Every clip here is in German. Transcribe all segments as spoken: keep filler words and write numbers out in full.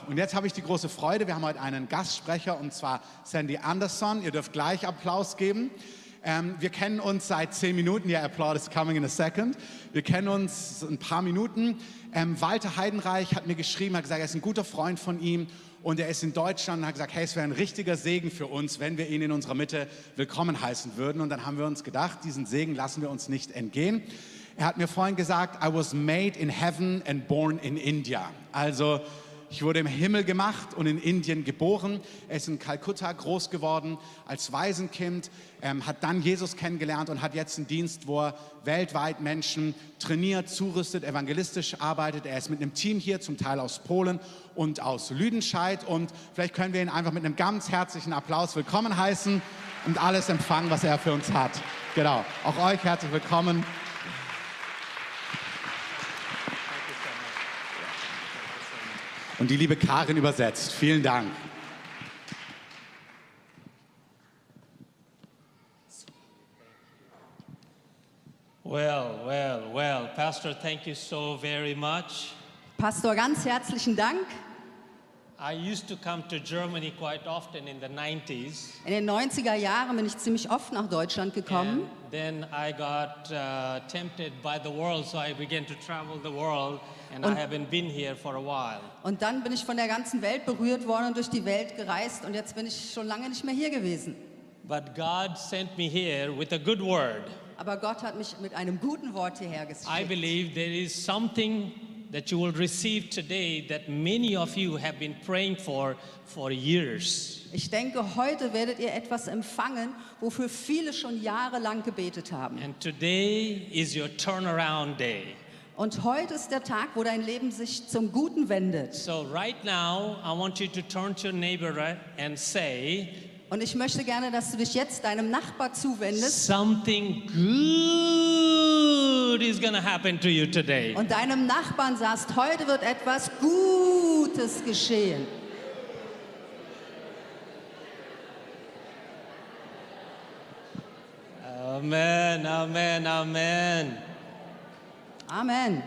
und jetzt habe ich die große Freude, wir haben heute einen Gastsprecher, und zwar Sandy Anderson. Ihr dürft gleich Applaus geben. Ähm, wir kennen uns seit zehn Minuten, ja, applaud is coming in a second. Wir kennen uns ein paar Minuten. Ähm, Walter Heidenreich hat mir geschrieben, hat gesagt, er ist ein guter Freund von ihm und er ist in Deutschland und hat gesagt, hey, es wäre ein richtiger Segen für uns, wenn wir ihn in unserer Mitte willkommen heißen würden. Und dann haben wir uns gedacht, diesen Segen lassen wir uns nicht entgehen. Er hat mir vorhin gesagt, I was made in heaven and born in India. Also ich wurde im Himmel gemacht und in Indien geboren. Er ist in Kalkutta groß geworden als Waisenkind, ähm, hat dann Jesus kennengelernt und hat jetzt einen Dienst, wo er weltweit Menschen trainiert, zurüstet, evangelistisch arbeitet. Er ist mit einem Team hier, zum Teil aus Polen und aus Lüdenscheid. Und vielleicht können wir ihn einfach mit einem ganz herzlichen Applaus willkommen heißen und alles empfangen, was er für uns hat. Genau, auch euch herzlich willkommen. Und die liebe Karin übersetzt. Vielen Dank. Well, well, well, Pastor, thank you so very much. Pastor, ganz herzlichen Dank. I used to come to Germany quite often in the nineties. In den neunziger Jahren bin ich ziemlich oft nach Deutschland gekommen. And then I got uh, tempted by the world, so I began to travel the world, and Und- I haven't been here for a while. Und dann bin ich von der ganzen Welt berührt worden und durch die Welt gereist und jetzt bin ich schon lange nicht mehr hier gewesen. But God sent me here with a good word. Aber Gott hat mich mit einem guten Wort hierher I geschickt. believe there is something that you will receive today that many of you have been praying for for years. Ich denke, heute werdet ihr etwas empfangen, wofür viele schon jahrelang gebetet haben. And today is your turnaround day. Und heute ist der Tag, wo dein Leben sich zum Guten wendet. So right now, I want you to turn to your neighbor and say, Und ich möchte gerne, dass du dich jetzt deinem Nachbar zuwendest something good is going to happen to you today. und deinem Nachbarn sagst, heute wird etwas Gutes geschehen. Amen, amen, amen. Amen.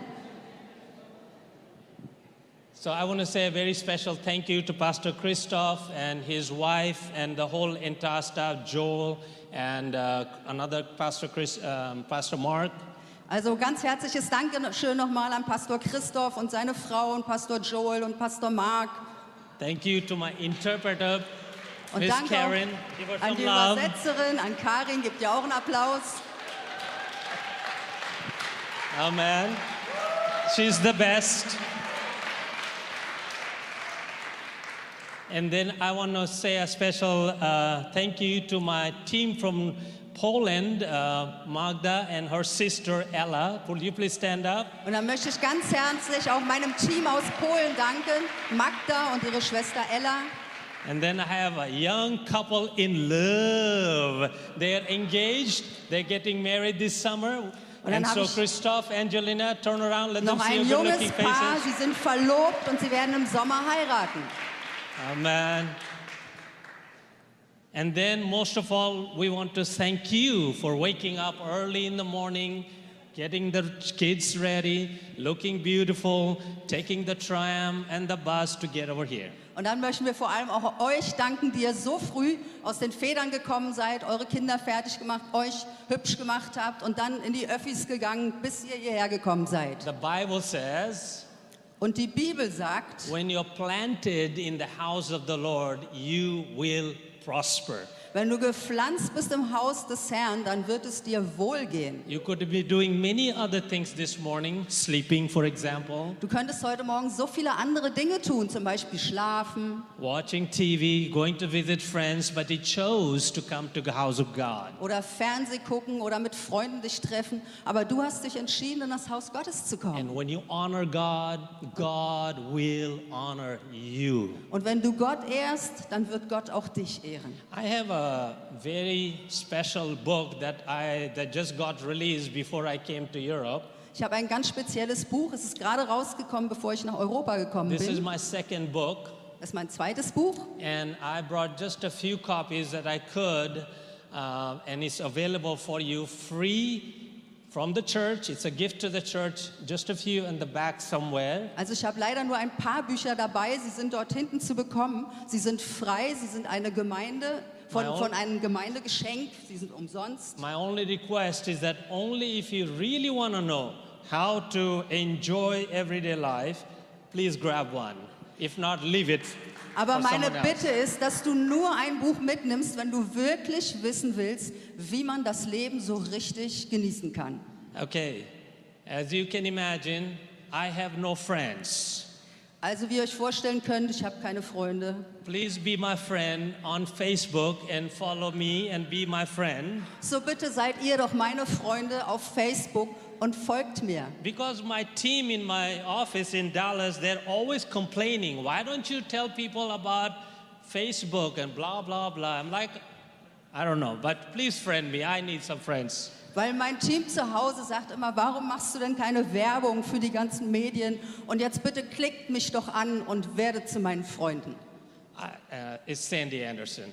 So I want to say a very special thank you to Pastor Christoph and his wife and the whole entire staff, Joel and uh, another Pastor Chris, um, Pastor Mark. Also ganz herzliches Dankeschön nochmal an Pastor Christoph und seine Frau und Pastor Joel und Pastor Mark. Thank you to my interpreter, Und Miss danke Karen. Give her auch an some die love. Übersetzerin, an Karin, gibt ihr auch einen Applaus. Amen. She's the best. And then I want to say a special uh, thank you to my team from Poland, uh, Magda and her sister Ella. Will you please stand up? Und dann möchte ich ganz herzlich auch meinem Team aus Polen danken, Magda und ihre Schwester Ella. And then I have a young couple in love. They're engaged. They're getting married this summer. Und dann And habe so ich Christoph, Angelina, turn around. Let them noch see ein your junges good-looking Paar, faces. sie sind verlobt und sie werden im Sommer heiraten. Amen. And then, most of all, we want to thank you for waking up early in the morning, getting the kids ready, looking beautiful, taking the tram and the bus to get over here. Und dann möchten wir vor allem auch euch danken, die ihr so früh aus den Federn gekommen seid, eure Kinder fertig gemacht, euch hübsch gemacht habt und dann in die Öffis gegangen, bis ihr hierher gekommen seid. The Bible says, Und die Bibel sagt, when you're planted in the house of the Lord, you will prosper. wenn du gepflanzt bist im Haus des Herrn, dann wird es dir wohlgehen. You could be doing many other things this morning, sleeping, for example, Du könntest heute Morgen so viele andere Dinge tun, zum Beispiel schlafen watching T V, going to visit friends, but you chose to come to the house of God. oder Fernseh gucken oder mit Freunden dich treffen, aber du hast dich entschieden, in das Haus Gottes zu kommen. And when you honor God, God will honor you. Und wenn du Gott ehrst, dann wird Gott auch dich ehren. I have a very special book that I that just got released before I came to Europe. Ich habe ein ganz spezielles Buch, es ist gerade rausgekommen, bevor ich nach Europa gekommen This is bin. my second book, Das ist mein zweites Buch. and I brought just a few copies that I could, uh, and it's available for you free from the church. It's a gift to the church, just a few in the back somewhere. Also ich habe leider nur ein paar Bücher dabei. Sie sind dort hinten zu bekommen. Sie sind frei. Sie sind eine Gemeinde, von, von einem Gemeindegeschenk. Sie sind umsonst. My only request is that only if you really want to know how to enjoy everyday life, please grab one. If not, leave it. Aber for meine someone else. Bitte ist, dass du nur ein Buch mitnimmst, wenn du wirklich wissen willst, wie man das Leben so richtig genießen kann. Okay, as you can imagine, I have no friends. Also wie ihr euch vorstellen könnt, ich habe keine Freunde. Please be my friend on Facebook and follow me and be my friend. So bitte seid ihr doch meine Freunde auf Facebook und folgt mir. Because my team in my office in Dallas, they're always complaining. Why don't you tell people about Facebook and blah, blah, blah. I'm like, I don't know, but please friend me. I need some friends. Weil mein Team zu Hause sagt immer, warum machst du denn keine Werbung für die ganzen Medien? Und jetzt bitte klickt mich doch an und werdet zu meinen Freunden. I, uh, it's Sandy Anderson.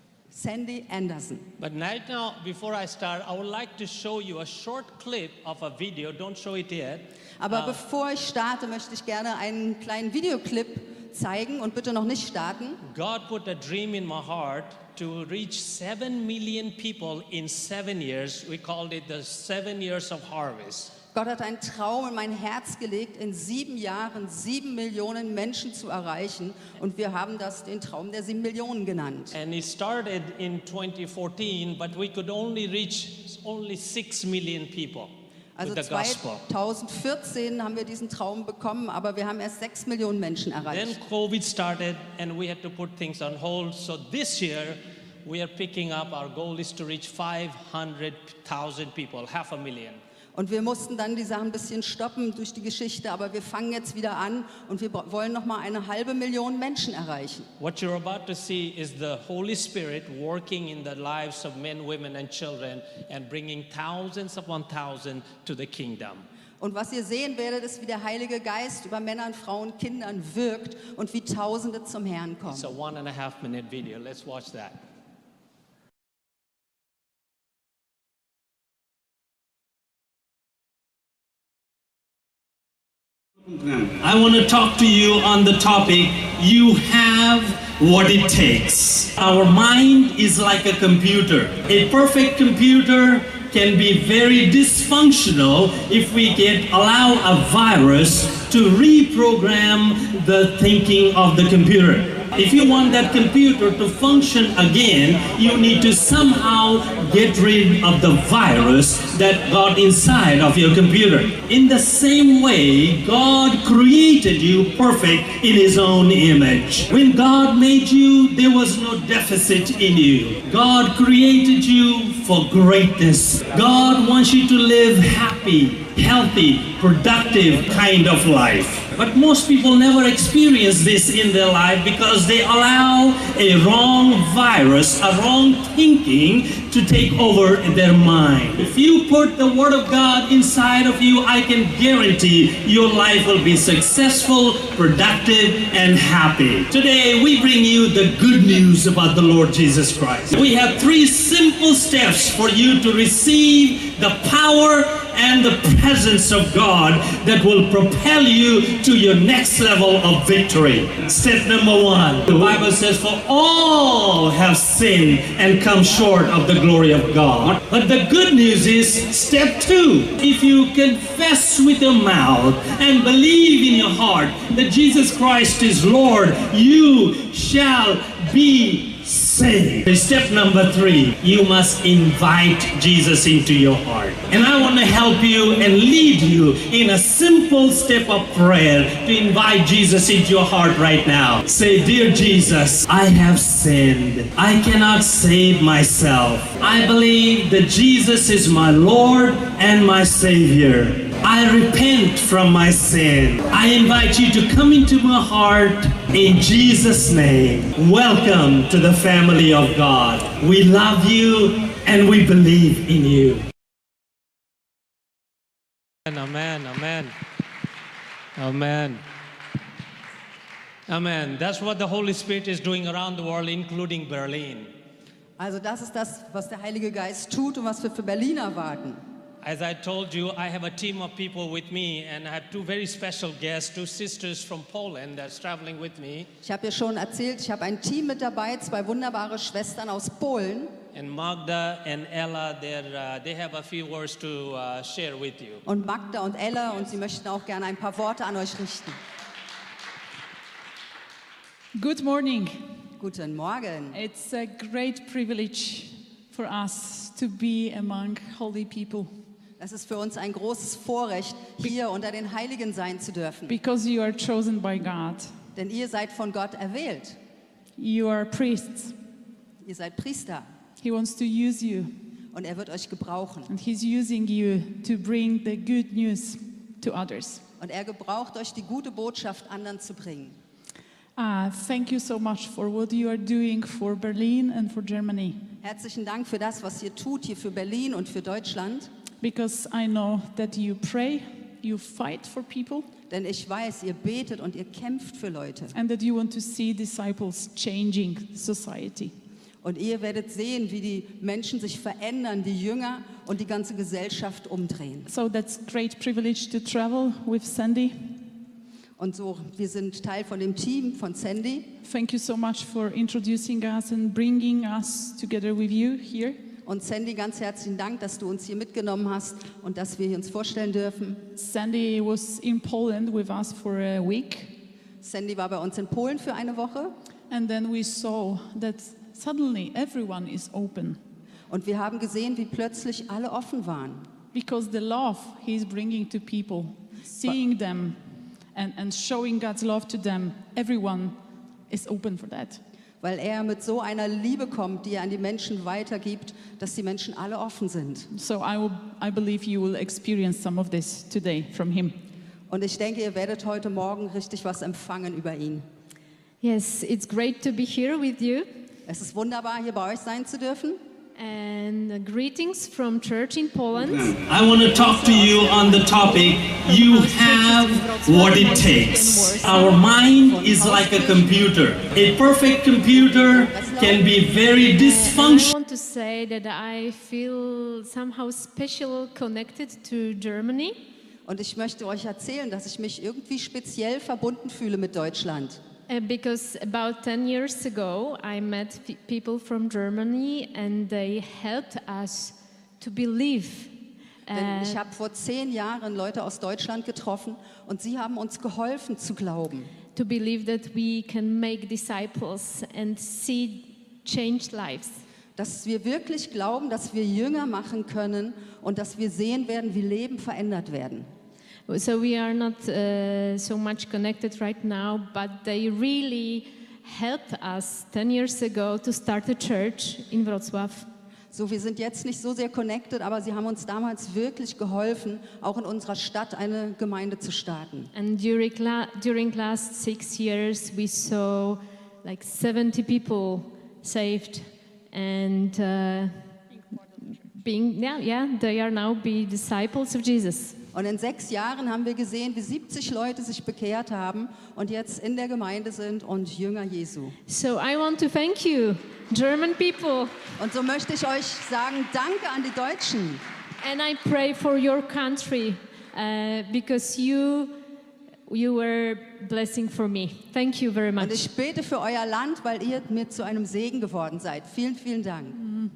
Sandy Anderson. But right now, before I start, I would like to show you a short clip of a video. Don't show it yet. Aber bevor ich starte, möchte ich gerne einen kleinen Videoclip zeigen und bitte noch nicht starten. God put a dream in my heart to reach seven million people in seven years. We called it the seven years of harvest. Gott hat einen Traum in mein Herz gelegt, in sieben Jahren sieben Millionen Menschen zu erreichen. Und wir haben das den Traum der sieben Millionen genannt. And it started in twenty fourteen, but we could only reach only six million people Also with the gospel. zweitausendvierzehn haben wir diesen Traum bekommen, aber wir haben erst sechs Millionen Menschen Then erreicht. COVID started and we had to put things on hold. So this year we are picking up. Our goal is to reach five hundred thousand people, half a million. Und wir mussten dann die Sachen ein bisschen stoppen durch die Geschichte, aber wir fangen jetzt wieder an und wir wollen noch mal eine halbe Million Menschen erreichen. What you're about to see is the Holy Spirit working in the lives of men, women, and children and bringing thousands upon thousands to the kingdom. Und was ihr sehen werdet, ist, wie der Heilige Geist über Männern, Frauen, Kindern wirkt und wie Tausende zum Herrn kommen. It's a one and a half minute video. Let's watch that. I want to talk to you on the topic, you have what it takes. Our mind is like a computer. A perfect computer can be very dysfunctional if we get allow a virus to reprogram the thinking of the computer. If you want that computer to function again, you need to somehow get rid of the virus that got inside of your computer. In the same way, God created you perfect in His own image. When God made you, there was no deficit in you. God created you for greatness. God wants you to live happy, healthy, productive kind of life. But most people never experience this in their life because they allow a wrong virus, a wrong thinking to take over their mind. If you put the Word of God inside of you, I can guarantee your life will be successful, productive, and happy. Today, we bring you the good news about the Lord Jesus Christ. We have three simple steps for you to receive the power and the presence of God that will propel you to your next level of victory. Step number one, the Bible says, for all have sinned and come short of the glory of God. But the good news is, step two, if you confess with your mouth and believe in your heart that Jesus Christ is Lord, you shall be saved. Step number three, you must invite Jesus into your heart. And I want to help you and lead you in a simple step of prayer to invite Jesus into your heart right now. Say, dear Jesus, I have sinned. I cannot save myself. I believe that Jesus is my Lord and my Savior. I repent from my sin. I invite you to come into my heart in Jesus' name. Welcome to the family of God. We love you and we believe in you. Amen, amen, amen. Amen. That's what the Holy Spirit is doing around the world, including Berlin. Also das ist das, was der Heilige Geist tut und was wir für Berlin erwarten. As I told you, I have a team of people with me, and I have two very special guests, two sisters from Poland that's traveling with me. Ich habe ja schon erzählt, ich habe ein Team mit dabei, zwei wunderbare Schwestern aus Polen. And Magda and Ella, they're, uh, they have a few words to uh, share with you. Und Magda und Ella, und sie möchten auch gerne ein paar Worte an euch richten. Good morning. Guten Morgen. It's a great privilege for us to be among holy people Es ist für uns ein großes Vorrecht, hier unter den Heiligen sein zu dürfen. because you are chosen by God. Denn ihr seid von Gott erwählt. You are priests. Ihr seid Priester. He wants to use you, Und er wird euch gebrauchen. and He's using you to bring the good news to others. Und er gebraucht euch, die gute Botschaft anderen zu bringen. Uh, thank you so much for what you are doing for Berlin and for Germany, Herzlichen Dank für das, was ihr tut hier für Berlin und für Deutschland. because I know that you pray, you fight for people, Denn ich weiß, ihr betet und ihr kämpft für Leute. and that you want to see disciples changing society. Und ihr werdet sehen, wie die Menschen sich verändern, die Jünger und die ganze Gesellschaft umdrehen. So that's great privilege to travel with Sandy. Und so, wir sind Teil von dem Team von Sandy. Thank you so much for introducing us and bringing us together with you here. Und Sandy, ganz herzlichen Dank, dass du uns hier mitgenommen hast und dass wir uns vorstellen dürfen. Sandy was in Poland with us for a week, Sandy war bei uns in Polen für eine Woche. and then we saw that suddenly everyone is open Und wir haben gesehen, wie plötzlich alle offen waren. because the love he's bringing to people, seeing them and, and showing God's love to them, everyone is open for that. Weil er mit so einer Liebe kommt, die er an die Menschen weitergibt, dass die Menschen alle offen sind. So I, will, I believe you will experience some of this today from him. Und ich denke, ihr werdet heute Morgen richtig was empfangen über ihn. Yes, it's great to be here with you. Es ist wunderbar, hier bei euch sein zu dürfen. And uh, greetings from church in Poland. I want to talk to you on the topic, you have what it takes. Our mind is like a computer. A perfect computer can be very I dysfunctional. want to say that I feel somehow special connected to Germany Und ich möchte euch erzählen, dass ich mich irgendwie speziell verbunden fühle mit Deutschland. uh, because about ten years ago I met p- people from Germany and they helped us to believe. Denn uh, ich habe vor zehn Jahren Leute aus Deutschland getroffen und sie haben uns geholfen zu glauben. to believe that we can make disciples and see changed lives. Dass wir wirklich glauben, dass wir Jünger machen können und dass wir sehen werden, wie Leben verändert werden. So we are not uh, so much connected right now, but they really helped us ten years ago to start a church in Wrocław. So, wir sind jetzt nicht so sehr connected, aber sie haben uns damals wirklich geholfen, auch in unserer Stadt eine Gemeinde zu starten. And during, la- during last six years, we saw like seventy people saved and uh, being, yeah, yeah, they are now be disciples of Jesus. Und in sechs Jahren haben wir gesehen, wie siebzig Leute sich bekehrt haben und jetzt in der Gemeinde sind und Jünger Jesu. So I want to thank you, German people, Und so möchte ich euch sagen, danke an die Deutschen. and I pray for your country uh, because you you were blessing for me. Thank you very Und much. ich bete für euer Land, weil ihr mir zu einem Segen geworden seid. Vielen, vielen Dank.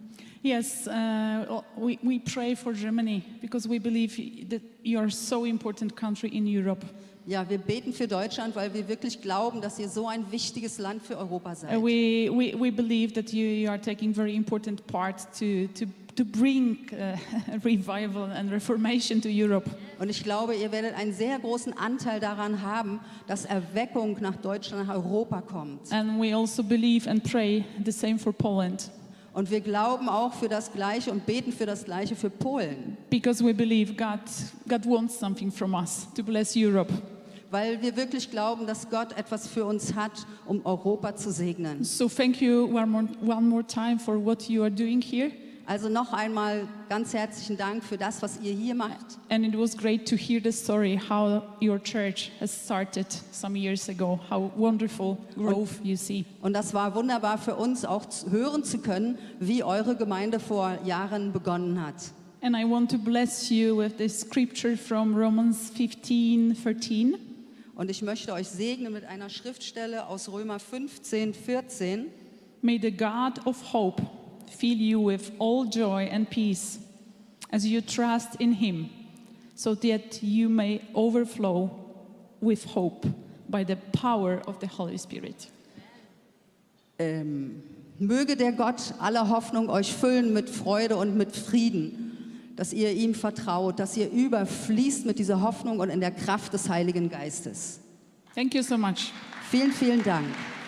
Yes, uh, we, we pray for Germany because we believe that you are so important country in Europe. Ja, wir beten für Deutschland, weil wir wirklich glauben, dass ihr so ein wichtiges Land für Europa seid. Uh, we, we, we believe that you, you are taking very important part to, to, to bring uh, revival and reformation to Europe. Und ich glaube, ihr werdet einen sehr großen Anteil daran haben, dass Erweckung nach Deutschland, nach Europa kommt. And we also believe and pray the same for Poland Und wir glauben auch für das Gleiche und beten für das Gleiche für Polen. because we believe God, God wants something from us to bless Europe. Weil wir wirklich glauben, dass Gott etwas für uns hat, um Europa zu segnen. So thank you one more, one more time for what you are doing here. Also noch einmal ganz herzlichen Dank für das, was ihr hier macht. And it was great to hear the story how your church has started some years ago, how wonderful growth you see. Und das war wunderbar für uns auch zu hören zu können, wie eure Gemeinde vor Jahren begonnen hat. And I want to bless you with this scripture from Romans fifteen thirteen. Und ich möchte euch segnen mit einer Schriftstelle aus Römer fünfzehn vierzehn. May the God of hope fill you with all joy and peace as you trust in him, so that you may overflow with hope by the power of the Holy Spirit. Ähm, möge der Gott aller Hoffnung euch füllen mit Freude und mit Frieden, dass ihr ihm vertraut, dass ihr überfließt mit dieser Hoffnung und in der Kraft des Heiligen Geistes. Thank you so much. Vielen, vielen Dank.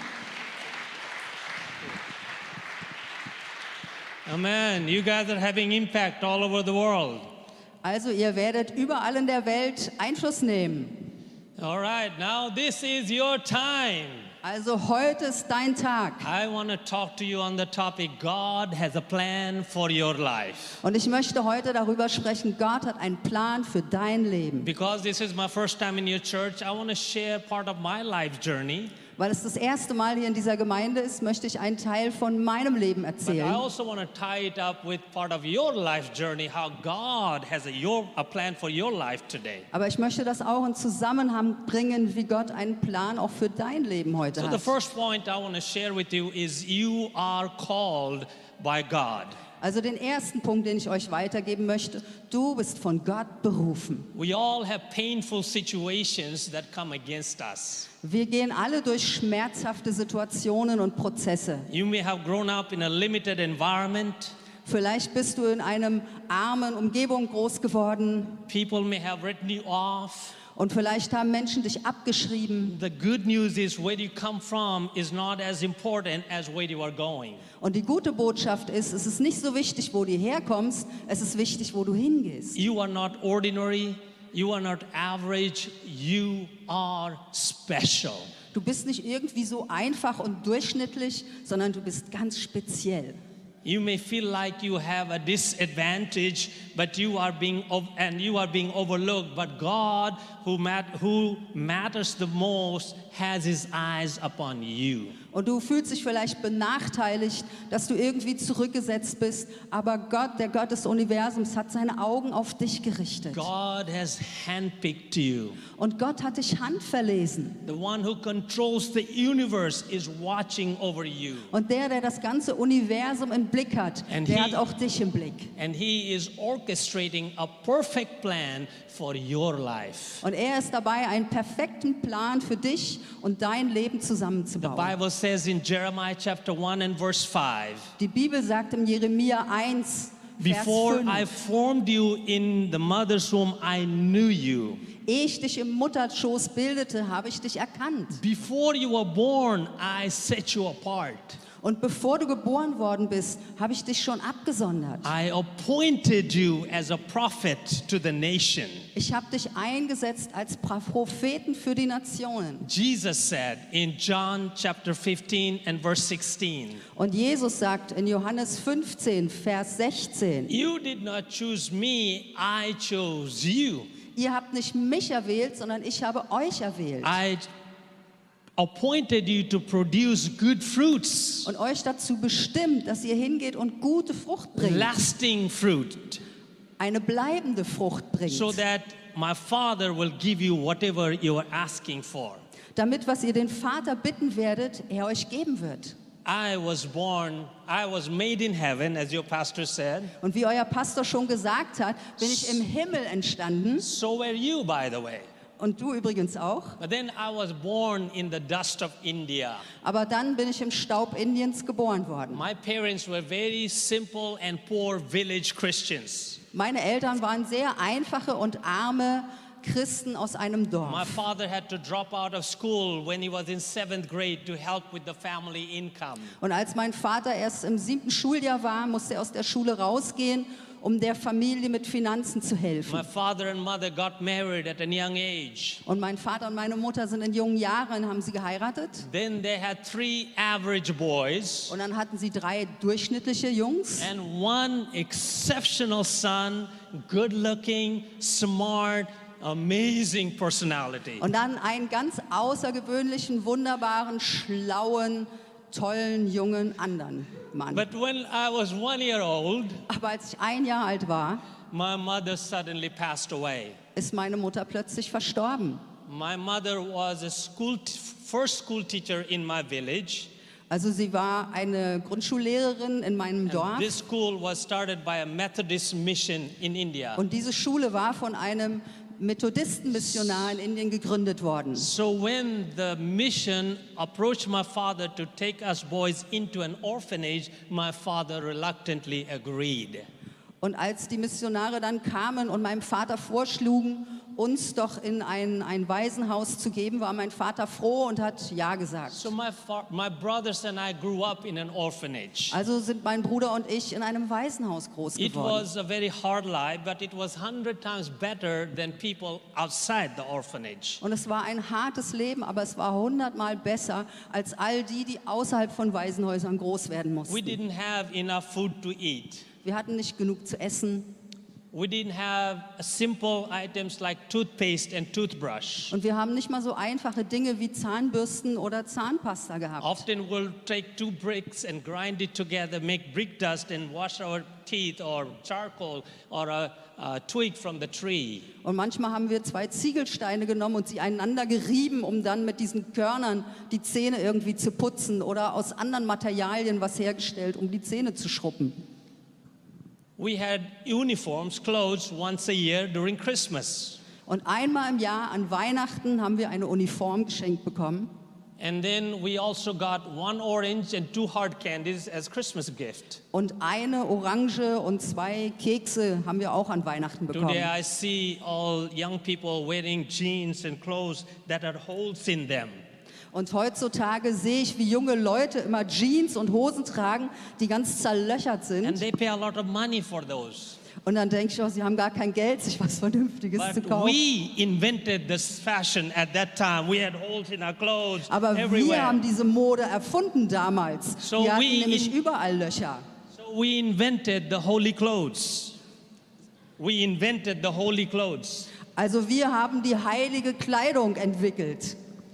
Amen. You guys are having impact all over the world. Also ihr werdet überall in der Welt Einfluss nehmen. All right, now this is your time. Also heute ist dein Tag. I want to talk to you on the topic God has a plan for your life. Und ich möchte heute darüber sprechen, Gott hat einen Plan für dein Leben. Because this is my first time in your church, I want to share part of my life journey. Weil es das erste Mal hier in dieser Gemeinde ist, möchte ich einen Teil von meinem Leben But I erzählen. also want to tie it up with part of your life journey, how God has a, your, a plan for your life today. Aber ich möchte das auch in Zusammenhang bringen, wie Gott einen Plan auch für dein Leben heute So the hat. first point I want to share with you is you are called by God. Also den ersten Punkt, den ich euch weitergeben möchte, du bist von Gott berufen. We all have painful situations that come against us. Wir gehen alle durch schmerzhafte Situationen und Prozesse. You may have grown up in a limited environment. Vielleicht bist du in einem armen Umgebung groß geworden People may have written you off. und vielleicht haben Menschen dich abgeschrieben. The good news is where you come from is not as important as where you are going. Und die gute Botschaft ist, es ist nicht so wichtig, wo du herkommst, es ist wichtig, wo du hingehst. You are not ordinary. You are not average. You are special. Du bist nicht irgendwie so einfach und durchschnittlich, sondern du bist ganz speziell. You may feel like you have a disadvantage, but you are being ov- and you are being overlooked. But God, who mat- who matters the most, has His eyes upon you. Und du fühlst dich vielleicht benachteiligt, dass du irgendwie zurückgesetzt bist, aber Gott, der Gott des Universums, hat seine Augen auf dich gerichtet. God has handpicked you. Und Gott hat dich handverlesen. The one who controls the universe is watching over you. Und der, der das ganze Universum im Blick hat, And der he- hat auch dich im Blick. And He is orchestrating a perfect plan for your life. Und er ist dabei, einen perfekten Plan für dich und dein Leben The zusammenzubauen. Bible says in Jeremiah chapter one and verse five, Die Bibel sagt im Jeremia eins, Vers before I fünf, formed you in the mother's womb, I knew you. ehe ich dich im Mutterschoß bildete, habe ich dich erkannt. Before you were born, I set you apart. Und bevor du geboren worden bist, habe ich dich schon abgesondert. I appointed you as a prophet to the nation. Ich habe dich eingesetzt als Propheten für die Nationen. Jesus said in John chapter fifteen and verse sixteen, Und Jesus sagt in Johannes fünfzehn, Vers sechzehn, you did not choose me, I chose you. ihr habt nicht mich erwählt, sondern ich habe euch erwählt. I appointed you to produce good fruits, Und euch dazu bestimmt, dass ihr hingeht und gute Frucht bringt. lasting fruit, Eine bleibende Frucht bringt. so that my Father will give you whatever you are asking for. Damit, was ihr den Vater bitten werdet, er euch geben wird. I was born, I was made in heaven, as your pastor said. Und wie euer Pastor schon gesagt hat, bin ich im Himmel entstanden. So were you, by the way. Und du übrigens auch. But then I was born in the dust of India. Aber dann bin ich im Staub Indiens geboren worden. My parents were very simple and poor village Christians. Meine Eltern waren sehr einfache und arme Christen aus einem My Dorf. father had to drop out of school when he was in seventh grade to help with the family income. Und als mein Vater erst im siebten Schuljahr war, musste er aus der Schule rausgehen, um der Familie mit Finanzen zu helfen. My father and mother got married at a young age. Und mein Vater und meine Mutter sind in jungen Jahren, haben sie geheiratet. Then they had three average boys Und dann hatten sie drei durchschnittliche Jungs and one exceptional son, good looking, smart, amazing personality. und dann einen ganz außergewöhnlichen, wunderbaren, schlauen, tollen, jungen, anderen Mann. But when I was one year old, Aber als ich ein Jahr alt war, my mother suddenly passed away. ist meine Mutter plötzlich verstorben. My mother was a school t- first school teacher in my village. Also sie war eine Grundschullehrerin in meinem Dorf. This school was started by a Methodist mission in India. Und diese Schule war von einem Methodistenmissionar in Indien gegründet worden. So when the mission approached my father to take us boys into an orphanage, my father reluctantly agreed. Und als die Missionare dann kamen und meinem Vater vorschlugen, uns doch in ein, ein Waisenhaus zu geben, war mein Vater froh und hat Ja gesagt. So my fa- my brothers and I grew up in an orphanage. Also sind mein Bruder und ich in einem Waisenhaus groß It geworden. was a very hard life, but it was hundred times better than people outside the orphanage. Und es war ein hartes Leben, aber es war hundertmal besser als all die, die außerhalb von Waisenhäusern groß werden We mussten. didn't have enough food to eat. Wir hatten nicht genug zu essen We didn't have simple items like toothpaste and toothbrush. und wir haben nicht mal so einfache Dinge wie Zahnbürsten oder Zahnpasta gehabt. Often we'll take two bricks and grind it together, make brick dust and wash our teeth or charcoal or a, a twig from the tree. Und manchmal haben wir zwei Ziegelsteine genommen und sie einander gerieben, um dann mit diesen Körnern die Zähne irgendwie zu putzen oder aus anderen Materialien was hergestellt, um die Zähne zu schrubben. We had uniforms, clothes once a year during Christmas. Und einmal im Jahr an Weihnachten haben wir eine Uniform geschenkt bekommen. And then we also got one orange and two hard candies as Christmas gift. Und eine Orange und zwei Kekse haben wir auch an Weihnachten bekommen. Today I see all young people wearing jeans and clothes that had holes in them. Und heutzutage sehe ich, wie junge Leute immer Jeans und Hosen tragen, die ganz zerlöchert And sind. they pay a lot of money for those. Und dann denke ich, oh, sie haben gar kein Geld, sich was Vernünftiges zu But kaufen. we invented this fashion at that time. We had holes in our clothes Aber wir everywhere. haben diese Mode erfunden damals. So Wir hatten we nämlich in- überall Löcher. So we invented the holy clothes. We invented the holy clothes. Also wir haben die heilige Kleidung entwickelt.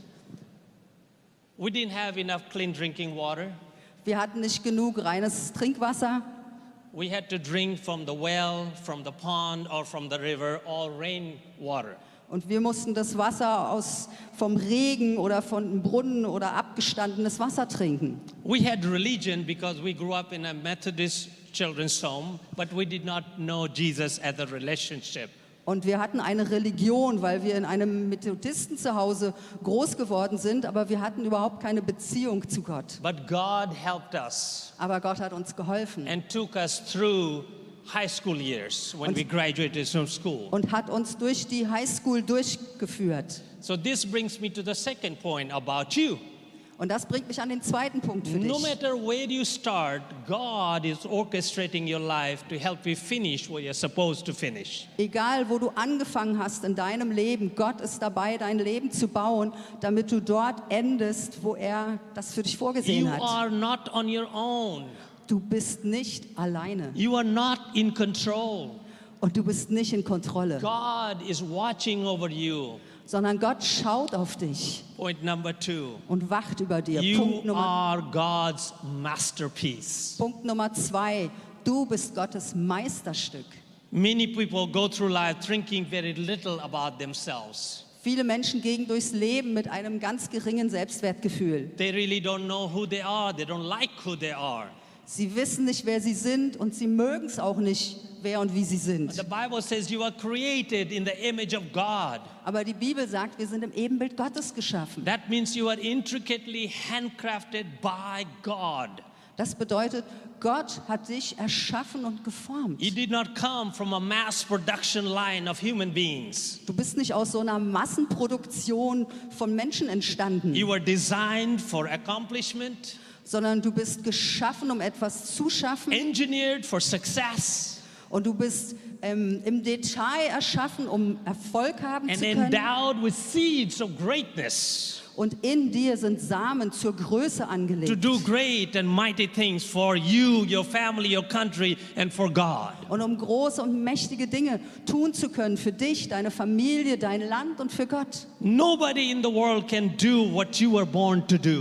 We didn't have enough clean drinking water. Wir hatten nicht genug reines Trinkwasser. We had to drink from the well, from the pond, or from the river, all rainwater. Und wir mussten das Wasser aus, vom Regen oder von einem Brunnen oder abgestandenes Wasser trinken. We had religion because we grew up in a Methodist children's home, but we did not know Jesus as a relationship. Und wir hatten eine Religion, weil wir in einem Methodisten zu Hause groß geworden sind, aber wir hatten überhaupt keine Beziehung zu Gott. But God helped us Aber Gott hat uns geholfen and took us through high school years when we graduated from school. und hat uns durch die Highschool durchgeführt. So this brings me to the second point about you. Und das bringt mich an den zweiten Punkt für No dich. matter where you start, God is orchestrating your life to help you finish what you're supposed to finish. Egal, wo du angefangen hast in deinem Leben, Gott ist dabei, dein Leben zu bauen, damit du dort endest, wo er das für dich vorgesehen You hat. are not on your own. Du bist nicht alleine You are not in control. und du bist nicht in Kontrolle, God is watching over you. sondern Gott schaut auf dich Point number two. und wacht über dir. You Punkt Nummer, are God's masterpiece. Punkt Nummer zwei, du bist Gottes Meisterstück. Many people go through life thinking very little about themselves. Viele Menschen gehen durchs Leben mit einem ganz geringen Selbstwertgefühl. They really don't know who they are. They don't like who they are. Sie wissen nicht, wer sie sind und sie mögen es auch nicht, wer und wie sie The sind. Bible says you are created in the image of God. Aber die Bibel sagt, wir sind im Ebenbild Gottes geschaffen. That means you are intricately handcrafted by God. Das bedeutet, Gott hat dich erschaffen und geformt. You did not come from a mass production line of human beings. Du bist nicht aus so einer Massenproduktion von Menschen entstanden, You were designed for accomplishment, sondern du bist geschaffen, um etwas zu schaffen. engineered for success, Und du bist ähm, im Detail erschaffen, um Erfolg haben and zu können. endowed with seeds of greatness Und in dir sind Samen zur Größe to angelegt. do great and mighty things for you, your family, your country, and for God. Und um große und mächtige Dinge tun zu können für dich, deine Familie, dein Land und für Gott. Nobody in the world can do what you were born to do.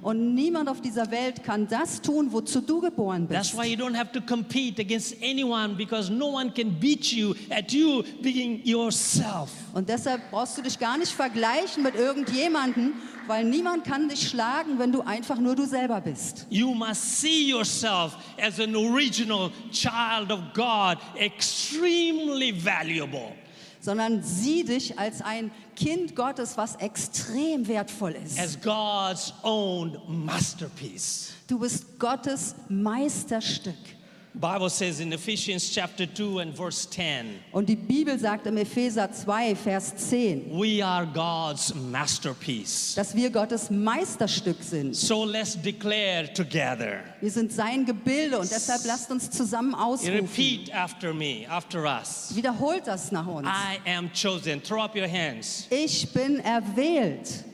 Und niemand auf dieser Welt kann das tun, wozu du geboren That's bist. why you don't have to compete against anyone, because no one can beat you at you being yourself. Und deshalb brauchst du dich gar nicht vergleichen mit irgendjemandem, weil niemand kann dich schlagen, wenn du einfach nur du selber bist. You must see yourself as an original child of God, extremely valuable. Sondern sieh dich als ein Kind Gottes, was extrem wertvoll ist. As God's own masterpiece. Du bist Gottes Meisterstück. Bible says in Ephesians chapter two and verse ten, Und die Bibel sagt im Epheser zwei, Vers zehn, we are God's masterpiece. dass wir Gottes Meisterstück sind. So let's declare together. Wir sind sein Gebilde und deshalb lasst uns zusammen ausrufen. Repeat after me, after us. Wiederholt das nach uns. I am chosen. Throw up your hands. Ich bin erwählt.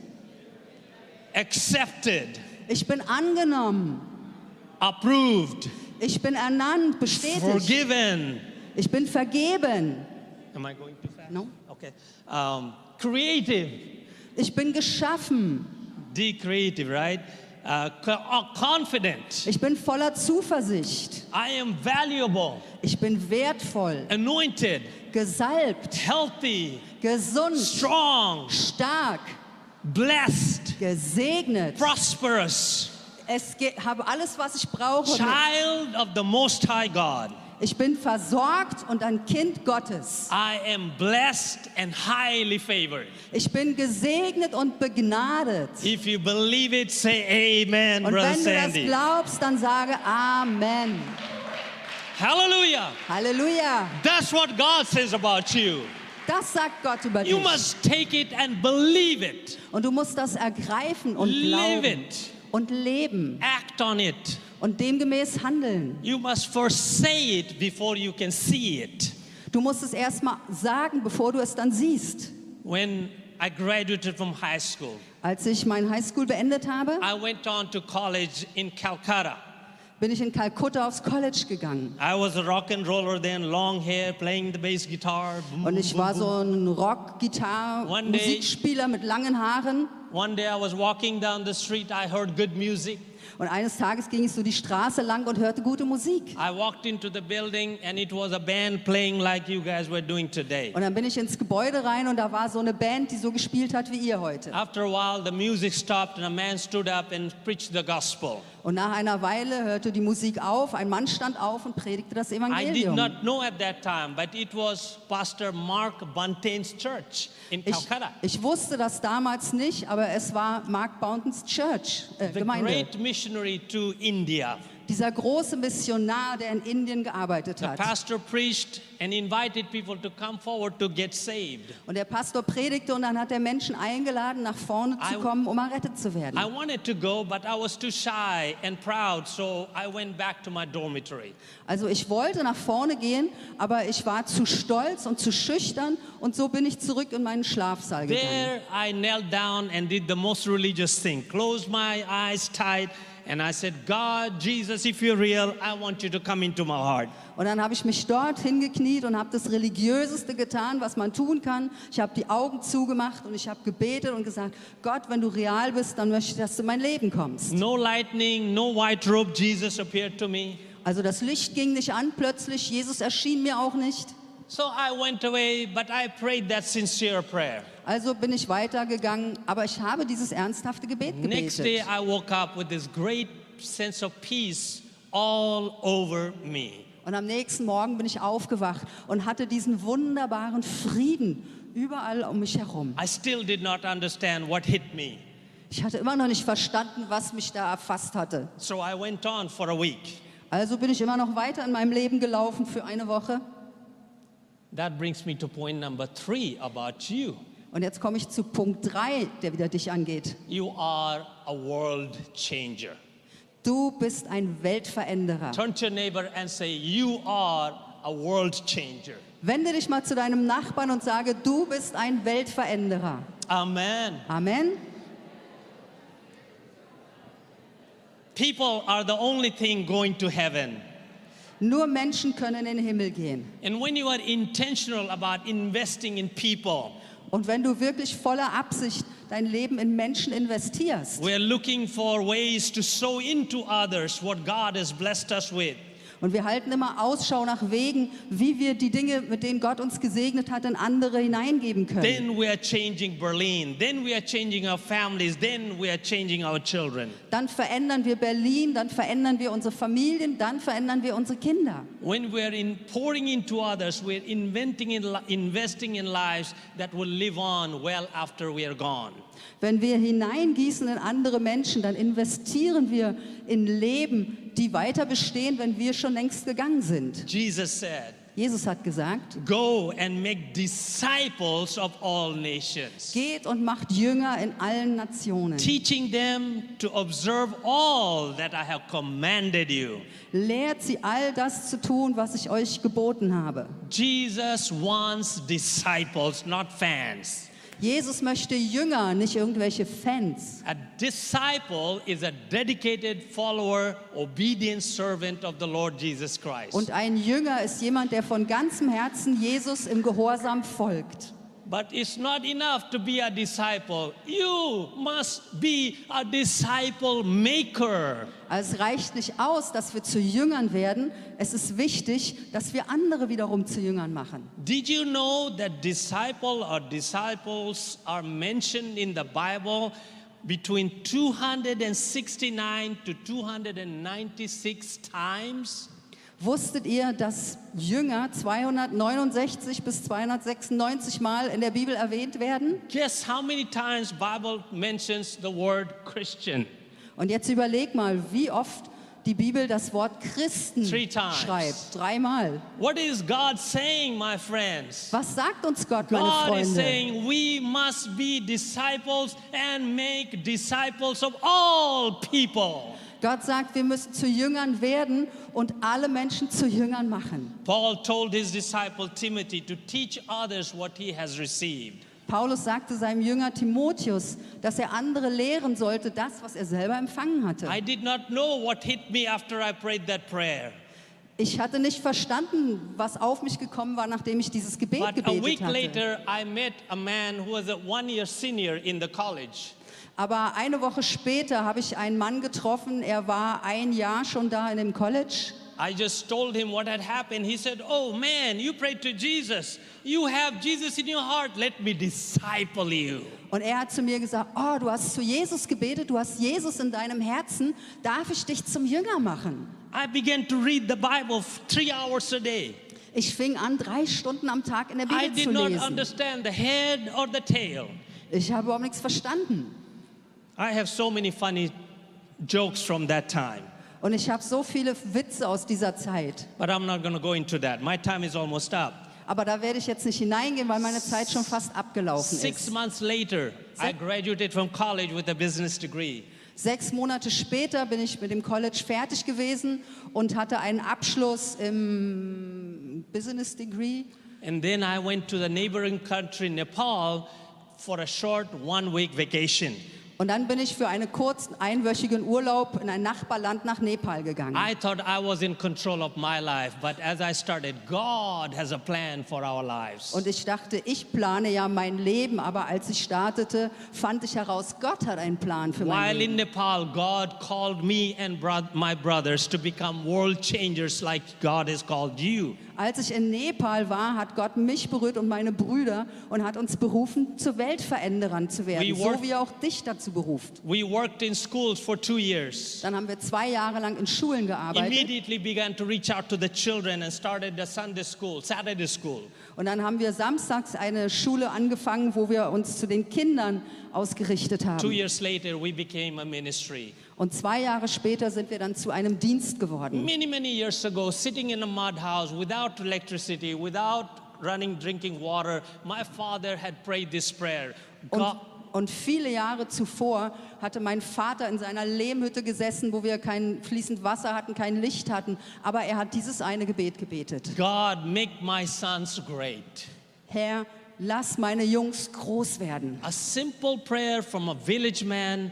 Accepted. Ich bin angenommen. Approved. Ich bin ernannt, bestätigt. Forgiven. Ich bin vergeben. Am I going too fast? No. Okay. Um, creative. Ich bin geschaffen. D creative, right? Uh, co- uh, confident. Ich bin voller Zuversicht. I am valuable. Ich bin wertvoll, Anointed. gesalbt, Healthy. gesund, Strong. stark, Blessed. gesegnet. Prosperous. Es ge- habe alles, was ich brauche. Child of the Most High God. Ich bin versorgt und ein Kind Gottes. I am blessed and highly favored. Ich bin gesegnet und begnadet. If you believe it, say amen, Und Brother wenn du das Sandy. glaubst, dann sage Amen. Hallelujah. Halleluja. That's what God says about you. Das sagt Gott über You dich. must take it and believe it. Und du musst das ergreifen und Live glauben it. und leben Act on it. und demgemäß handeln. You must first say it before you can see it. Du musst es erst mal sagen, bevor du es dann siehst. When I graduated from high school, Als ich mein Highschool beendet habe, I went on to college in Calcutta. bin ich in Kalkutta aufs College gegangen. I was a rock and roller then, long hair, playing the bass guitar. Boom, Und ich boom, war boom. so ein Rock-Gitarre, One day- Musikspieler mit langen Haaren. One day I was walking down the street, I heard good music. Und eines Tages ging ich so die Straße lang und hörte gute Musik. I walked into the building and it was a band playing like you guys were doing today. Und dann bin ich ins Gebäude rein und da war so eine Band, die so gespielt hat wie ihr heute. After a while, the music stopped and a man stood up and preached the gospel. Und nach einer Weile hörte die Musik auf, ein Mann stand auf und predigte das I did Evangelium. not know at that time, but it was Pastor Mark Buntain's church in Ich, Calcutta. ich wusste das damals nicht, aber es war Mark Bountons Church, äh, The Gemeinde. great missionary to India. Dieser große Missionar, der in Indien gearbeitet The hat. pastor preached and invited people to come forward to get saved. Und der Pastor predigte und dann hat er Menschen eingeladen, nach vorne zu I- kommen, um errettet zu werden. I wanted to go, but I was too shy and proud, so I went back to my dormitory. Also ich wollte nach vorne gehen, aber ich war zu stolz und zu schüchtern und so bin ich zurück in meinen Schlafsaal gegangen. There I knelt down and did the most religious thing. Closed my eyes tight and I said, God, Jesus, if you're real, I want you to come into my heart. Und dann habe ich mich dort hingekniet und habe das Religiöseste getan, was man tun kann. Ich habe die Augen zugemacht und ich habe gebetet und gesagt, Gott, wenn du real bist, dann möchte ich, dass du in mein Leben kommst. No lightning, no white robe, Jesus appeared to me. Also das Licht ging nicht an plötzlich, Jesus erschien mir auch nicht. So I went away, but I prayed that sincere prayer. Also bin ich weitergegangen, aber ich habe dieses ernsthafte Gebet Next day, gebetet. I woke up with this great sense of peace all over me. Und am nächsten Morgen bin ich aufgewacht und hatte diesen wunderbaren Frieden überall um mich herum. I still did not understand what hit me. Ich hatte immer noch nicht verstanden, was mich da erfasst hatte. So I went on for a week. Also bin ich immer noch weiter in meinem Leben gelaufen für eine Woche. That brings me to point number three about you. Und jetzt komme ich zu Punkt drei, der wieder dich angeht. You are a world changer. Du bist ein Weltveränderer. Turn to your neighbor and say, you are a world changer. Wende dich mal zu deinem Nachbarn und sage, du bist ein Weltveränderer. Amen. Amen. People are the only thing going to heaven. Nur Menschen können in den Himmel gehen. And when you are intentional about investing in people, Und wenn du wirklich voller Absicht dein Leben in Menschen investierst, we're looking for ways to sow into others what God has blessed us with. und wir halten immer Ausschau nach Wegen, wie wir die Dinge, mit denen Gott uns gesegnet hat, in andere hineingeben können. Then we are changing Berlin. Then we are changing our families. Then we are changing our children. Dann verändern wir Berlin, dann verändern wir unsere Familien, dann verändern wir unsere Kinder. When we are in pouring into others, we're inventing in, li- investing in lives that will live on well after we are gone. Wenn wir hineingießen in andere Menschen, dann investieren wir in Leben, die weiter bestehen, wenn wir schon längst gegangen sind. Jesus said, Jesus hat gesagt, go and make disciples of all nations, geht und macht Jünger in allen Nationen. teaching them to observe all that I have commanded you. Lehrt sie all das zu tun, was ich euch geboten habe. Jesus wants disciples, not fans. Jesus möchte Jünger, nicht irgendwelche Fans. A disciple is a dedicated follower, obedient servant of the Lord Jesus Christ. Und ein Jünger ist jemand, der von ganzem Herzen Jesus im Gehorsam folgt. But it's not enough to be a disciple. You must be a disciple maker. Also es reicht nicht aus, dass wir zu Jüngern werden. Es ist wichtig, dass wir andere wiederum zu Jüngern machen. Did you know that disciple or disciples are mentioned in the Bible between two hundred sixty-nine to two hundred ninety-six times? Wusstet ihr, dass Jünger zweihundertneunundsechzig bis zweihundertsechsundneunzig Mal in der Bibel erwähnt werden? Guess how many times Bible mentions the word Christian? Und jetzt überleg mal, wie oft die Bibel das Wort Christen Three times. schreibt. Dreimal. What is God saying, my friends? Was sagt uns Gott, meine God is Freunde? saying we must be disciples and make disciples of all people. Gott sagt, wir müssen zu Jüngern werden und alle Menschen zu Jüngern machen. Paul told his disciple Timothy to teach others what he has received. Paulus sagte seinem Jünger Timotheus, dass er andere lehren sollte, das, was er selber empfangen hatte. I did not know what hit me after I prayed that prayer. Ich hatte nicht verstanden, was auf mich gekommen war, nachdem ich dieses Gebet But a week gebetet hatte. later, I met a man who was a one-year senior in the college. Aber eine Woche später habe ich einen Mann getroffen, er war ein Jahr schon da in dem College. I just told him what had happened. He said, oh man, you prayed to Jesus. You have Jesus in your heart. Let me disciple you. Und er hat zu mir gesagt, oh, du hast zu Jesus gebetet, du hast Jesus in deinem Herzen, darf ich dich zum Jünger machen? I began to read the Bible three hours a day. Ich fing an, drei Stunden am Tag in der I Bibel did zu not lesen. understand the head or the tail. Ich habe überhaupt nichts verstanden. I have so many funny jokes from that time, Und ich habe so viele Witze aus dieser Zeit. but I'm not going to go into that. My time is almost up. Aber da werde ich jetzt nicht hineingehen, weil meine Zeit schon fast abgelaufen Six ist. months later, I graduated from college with a business degree. Sechs Monate später bin ich mit dem College fertig gewesen und hatte einen Abschluss im Business Degree. And then I went to the neighboring country, Nepal, for a short one-week vacation. Und dann bin ich für einen kurzen einwöchigen Urlaub in ein Nachbarland nach Nepal gegangen. I thought I was in control of my life, but as I started, God has a plan for our lives. Und ich dachte, ich plane ja mein Leben, aber als ich startete, fand ich heraus, Gott hat einen Plan für mein While in Leben. Nepal, God called me and bro- my brothers to become world changers like God has called you. Als ich in Nepal war, hat Gott mich berührt und meine Brüder und hat uns berufen, zu Weltveränderern zu werden, We so work- wie er auch dich dazu beruft. We worked in schools for two years. Dann haben wir zwei Jahre lang in Schulen gearbeitet Immediately began to reach out to the children and started the Sunday school, Saturday school. und dann haben wir samstags eine Schule angefangen, wo wir uns zu den Kindern ausgerichtet Two haben. years later, we became a ministry. Und zwei Jahre später sind wir dann zu einem Dienst geworden. Many, many years ago, sitting in a mud house without electricity, without running drinking water, my father had prayed this prayer. Und, God, und viele Jahre zuvor hatte mein Vater in seiner Lehmhütte gesessen, wo wir kein fließend Wasser hatten, kein Licht hatten. Aber er hat dieses eine Gebet gebetet. God, make my sons great. Herr, lass meine Jungs groß werden. A simple prayer from a village man,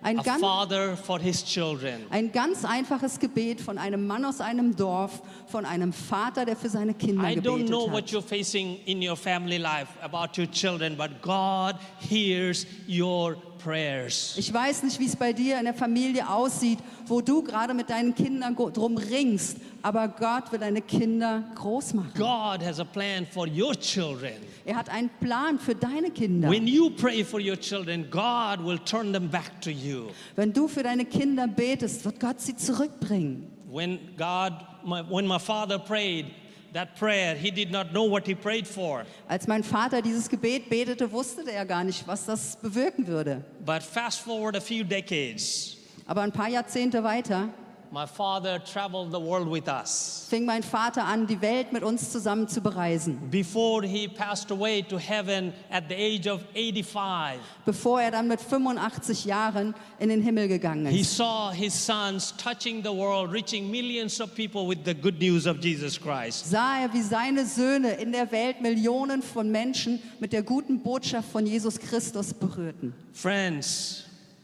Ein a ganz, father for his children. ein ganz einfaches Gebet von einem Mann aus einem Dorf, von einem Vater, der für seine Kinder I don't gebetet know what hat. you're facing in your family life about your children, but God hears your prayers. Ich weiß nicht, wie es bei dir in der Familie aussieht, wo du gerade mit deinen Kindern go- drum ringst, aber Gott will deine Kinder groß machen. God has a plan for your children. Er hat einen Plan für deine Kinder. When you pray for your children, God will turn them back to you. Wenn du für deine Kinder betest, wird Gott sie zurückbringen. When God, my, when my father prayed that prayer, he did not know what he prayed for. Als mein Vater dieses Gebet betete, wusste er gar nicht, was das bewirken würde. But fast forward a few decades, Aber ein paar Jahrzehnte weiter my father traveled the world with us. fing mein Vater an, die Welt mit uns zusammen zu bereisen. Before he passed away to heaven at the age of eighty-five, Bevor er dann mit fünfundachtzig Jahren in den Himmel gegangen he ist, saw his sons touching the world, reaching millions of people with the good news of Jesus Christ. sah er, wie seine Söhne in der Welt Millionen von Menschen mit der guten Botschaft von Jesus Christus berührten. Friends,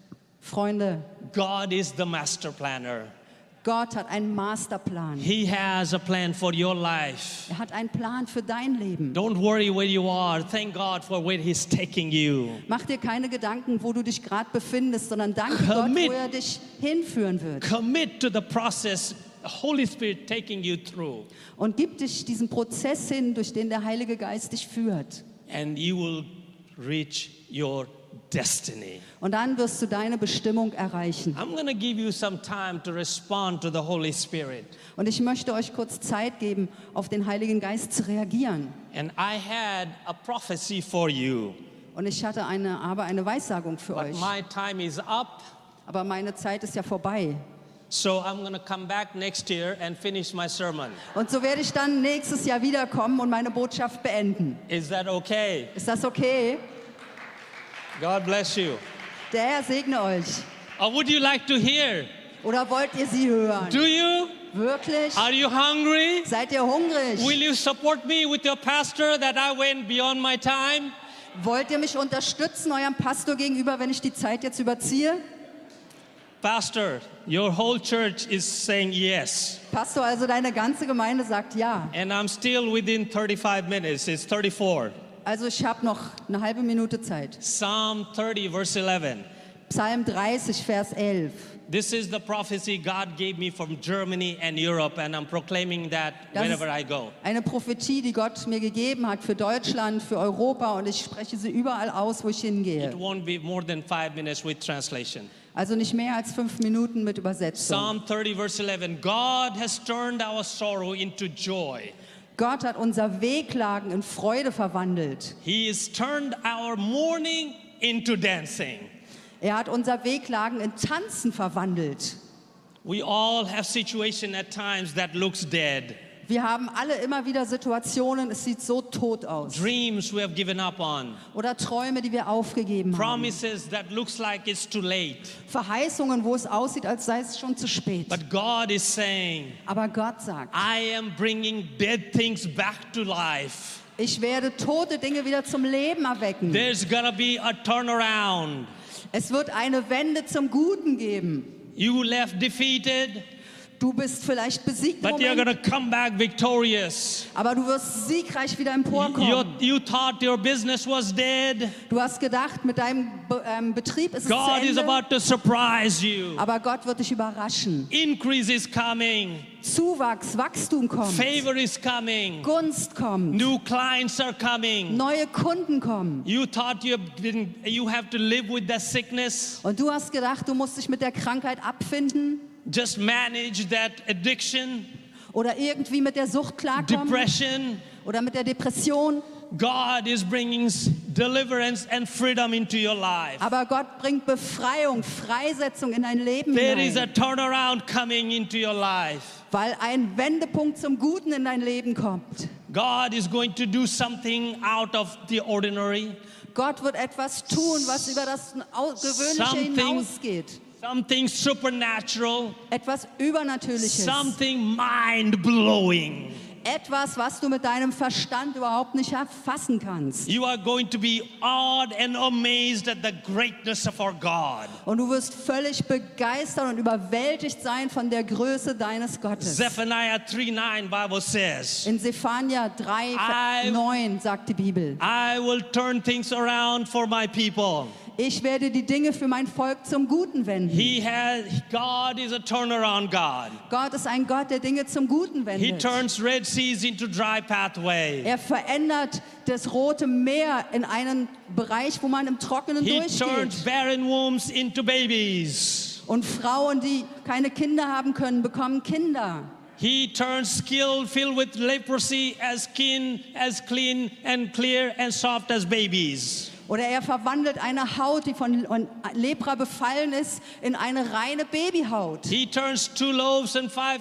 Freunde, God is the master planner. Gott hat einen Masterplan. He has a plan for your life. Er hat einen Plan für dein Leben. Don't worry where you are. Thank God for where He's taking you. Mach dir keine Gedanken, wo du dich gerade befindest, sondern danke Commit. Gott, wo er dich hinführen wird. Commit to the process the Holy Spirit taking you through, Und gib dich diesem Prozess hin, durch den der Heilige Geist dich führt. and you will reach your destiny. Und dann wirst du deine Bestimmung erreichen. I'm going to give you some time to respond to the Holy Spirit. Und ich möchte euch kurz Zeit geben, auf den Heiligen Geist zu reagieren. And I had a prophecy for you, Und ich hatte eine, aber eine Weissagung für but euch. my time is up. Aber meine Zeit ist ja vorbei. So I'm going to come back next year and finish my sermon. Und so werde ich dann nächstes Jahr wiederkommen und meine Botschaft beenden. Is that okay? Ist das okay? God bless you. Der Herr segne euch. Or would you like to hear? Oder wollt ihr sie hören? Do you? Wirklich? Are you hungry? Seid ihr hungrig? Will you support me with your pastor that I went beyond my time? Wollt ihr mich unterstützen, eurem Pastor gegenüber, wenn ich die Zeit jetzt überziehe? Pastor, your whole church is saying yes. Pastor, also deine ganze Gemeinde sagt ja. And I'm still within thirty-five minutes. It's thirty-four. Also ich habe noch eine halbe Minute Zeit. Psalm thirty, verse eleven. Psalm dreißig, Vers elf. This is the prophecy God gave me from Germany and Europe, and I'm proclaiming that Das ist wherever I go. eine Prophetie, die Gott mir gegeben hat für Deutschland, für Europa, und ich spreche sie überall aus, wo ich hingehe. It won't be more than five minutes with translation. Also nicht mehr als fünf Minuten mit Übersetzung. Psalm thirty, verse eleven. God has turned our sorrow into joy. Gott hat unser Wehklagen in Freude verwandelt. He has turned our mourning into dancing. Er hat unser Wehklagen in Tanzen verwandelt. We all have situation at times that looks dead. Wir haben alle immer wieder Situationen, es sieht so tot aus. Dreams we have given up on. Oder Träume, die wir aufgegeben haben. Promises that looks like it's too late. Verheißungen, wo es aussieht, als sei es schon zu spät. But God is saying, Aber Gott sagt, I am bringing dead things back to life. ich werde tote Dinge wieder zum Leben erwecken. There's gonna be a turnaround. Es wird eine Wende zum Guten geben. You left defeated, Du bist vielleicht besiegt im but you're Moment, gonna come back victorious. aber du wirst siegreich wieder You, emporkommen. you thought your business was dead. Du hast gedacht, mit deinem Be ähm, Betrieb ist es God zu is Ende, about to surprise you. aber Gott wird dich überraschen. Increase is coming. Zuwachs, Wachstum kommt, Favor is coming. Gunst kommt, New clients are coming. neue Kunden kommen. You thought you been, you have to live with that sickness. Und du hast gedacht, du musst dich mit der Krankheit abfinden Just manage that addiction, oder irgendwie mit der Sucht klarkommen depression. oder mit der Depression. God is bringing deliverance and freedom into your life. Aber Gott bringt Befreiung, Freisetzung in dein Leben There is a hinein, turnaround coming into your life. weil ein Wendepunkt zum Guten in dein Leben kommt. God is going to do something out of the ordinary, Gott wird etwas tun, was über das Au- Gewöhnliche Something- hinausgeht. something supernatural, Etwas Übernatürliches. something mind-blowing. Etwas, was du mit deinem Verstand überhaupt nicht erfassen kannst. You are going to be awed and amazed at the greatness of our God. Und du wirst völlig begeistert und überwältigt sein von der Größe deines Gottes. Zephaniah three nine Bible says, In Zephania drei I- neun sagt die Bibel, I will turn things around for my people. ich werde die Dinge für mein Volk zum Guten wenden. He has, God is a turnaround God. Gott ist ein Gott, der Dinge zum Guten He wendet. turns Red Seas into dry pathway. Er verändert das Rote Meer in einen Bereich, wo man im Trockenen He turns durchgeht. barren wombs into babies. Und Frauen, die keine Kinder haben können, bekommen Kinder. He turns skill filled with leprosy as skin as clean and clear and soft as babies. Oder er verwandelt eine Haut, die von Lepra befallen ist, in eine reine Babyhaut. He turns two loaves and five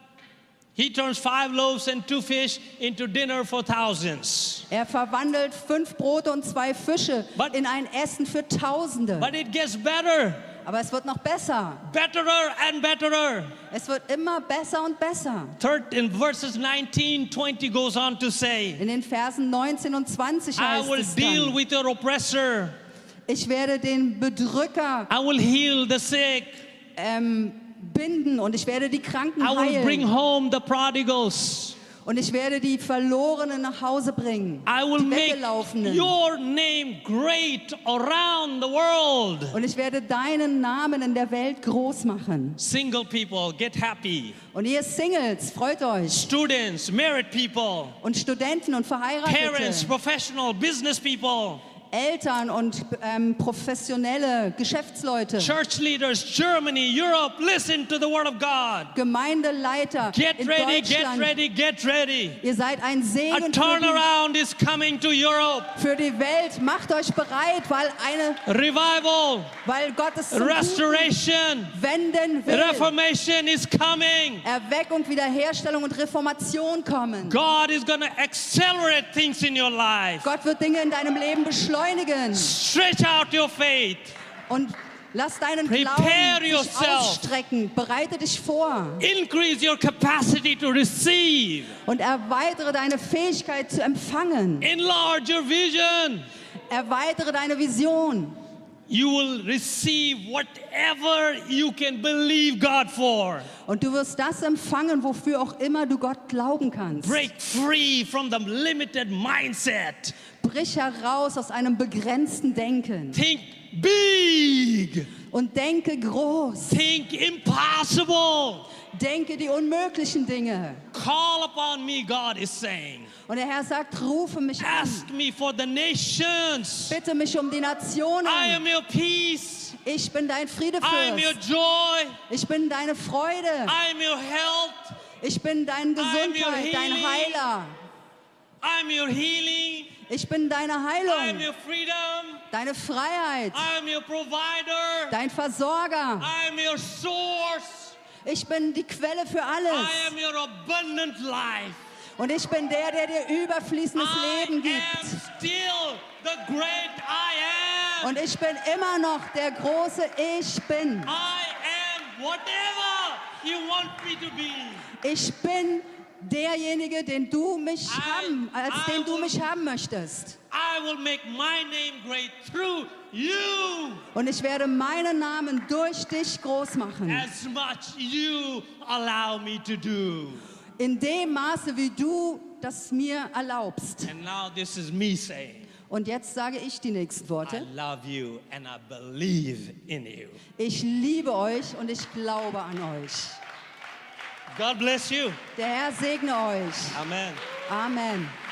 He turns five loaves and two fish into dinner for thousands. Er verwandelt fünf Brote und zwei Fische But- in ein Essen für Tausende. But it gets better. Aber es wird noch besser. Betterer and betterer. Es wird immer besser und besser. Third, in verses nineteen, twenty goes on to say, In den Versen neunzehn und zwanzig I heißt will es deal dann, with your oppressor. ich werde den Bedrücker I will heal the sick. ähm, binden und ich werde die Kranken I will bring heilen. home the prodigals. Und ich werde die Verlorenen nach Hause bringen. I will Die make Weggelaufenen. your name great around the world. Und ich werde deinen Namen in der Welt groß machen. Single people, get happy. Und ihr Singles, freut euch. Students, married people, Und Studenten und parents, Verheiratete, professional, business people, Eltern und ähm, professionelle Geschäftsleute, church leaders, Germany, Europe, listen to the word of God. Gemeindeleiter Get in ready, get Deutschland. ready, get ready. Ihr seid ein A Segen für die, turnaround is coming to Europe. für die Welt. Macht euch bereit, weil, eine, Revival, weil Gott es zum Guten restoration, wenden will. reformation is coming. Erweckung, Wiederherstellung und Reformation kommen. God is going to accelerate things in your life. Gott wird Dinge in deinem Leben beschleunigen. Stretch out your faith. Und lass deinen Prepare Glauben sich yourself. ausstrecken. Bereite dich vor. Increase your capacity to receive. Und erweitere deine Fähigkeit zu empfangen. Enlarge your vision. Erweitere deine Vision. You will receive whatever you can believe God for. Und du wirst das empfangen, wofür auch immer du Gott glauben kannst. Break free from the limited mindset. Brich heraus aus einem begrenzten Denken. Think big. Und denke groß. Think impossible. Denke die unmöglichen Dinge. Call upon me, God is saying. Und der Herr sagt, rufe mich an. Ask me for the nations. Bitte mich um die Nationen. I am your peace. Ich bin dein I am your Friedefürst. joy. Ich bin deine Freude. I am your health. Ich bin deine I'm your Gesundheit, dein healing. Heiler. I am your healing. Ich bin deine I am Heilung, your freedom. deine Freiheit, I am your provider. dein Versorger. I am your source. Ich bin die Quelle für I alles. am your abundant life. Und ich bin der, der dir überfließendes Leben I am gibt. still the great I am. Und ich bin immer noch der große Ich bin. I am whatever you want me to be. Ich bin derjenige, den du mich I- haben, als I den du will- mich haben möchtest. I will make my name great through you Und ich werde meinen Namen durch dich groß machen. as much you allow me to do. In dem Maße, wie du das mir erlaubst. And now this is me saying, Und jetzt sage ich die nächsten I Worte. love you and I believe in you. Ich liebe euch und ich glaube an euch. God bless you. Der Herr segne euch. Amen. Amen.